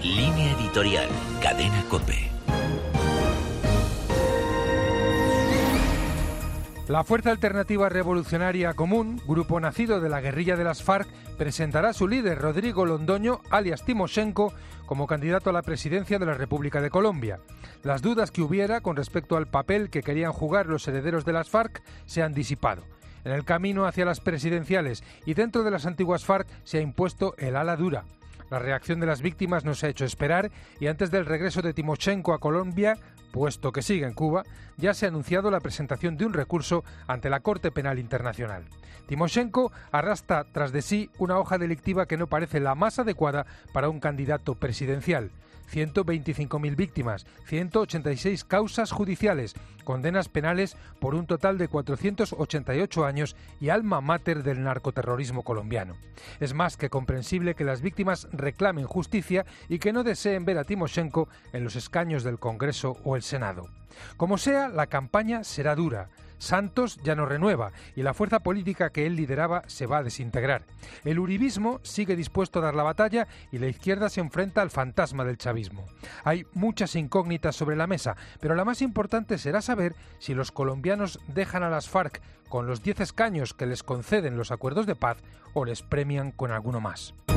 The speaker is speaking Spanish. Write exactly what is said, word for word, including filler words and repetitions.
Línea editorial, Cadena COPE. La Fuerza Alternativa Revolucionaria Común, grupo nacido de la guerrilla de las FARC, presentará a su líder, Rodrigo Londoño, alias Timoshenko, como candidato a la presidencia de la República de Colombia. Las dudas que hubiera con respecto al papel que querían jugar los herederos de las FARC se han disipado. En el camino hacia las presidenciales y dentro de las antiguas FARC se ha impuesto el ala dura. La reacción de las víctimas no se ha hecho esperar y antes del regreso de Timoshenko a Colombia, puesto que sigue en Cuba, ya se ha anunciado la presentación de un recurso ante la Corte Penal Internacional. Timoshenko arrastra tras de sí una hoja delictiva que no parece la más adecuada para un candidato presidencial. ciento veinticinco mil víctimas, ciento ochenta y seis causas judiciales, condenas penales por un total de cuatrocientos ochenta y ocho años y alma mater del narcoterrorismo colombiano. Es más que comprensible que las víctimas reclamen justicia y que no deseen ver a Timoshenko en los escaños del Congreso o el Senado. Como sea, la campaña será dura. Santos ya no renueva y la fuerza política que él lideraba se va a desintegrar. El uribismo sigue dispuesto a dar la batalla y la izquierda se enfrenta al fantasma del chavismo. Hay muchas incógnitas sobre la mesa, pero la más importante será saber si los colombianos dejan a las FARC con los diez escaños que les conceden los acuerdos de paz o les premian con alguno más.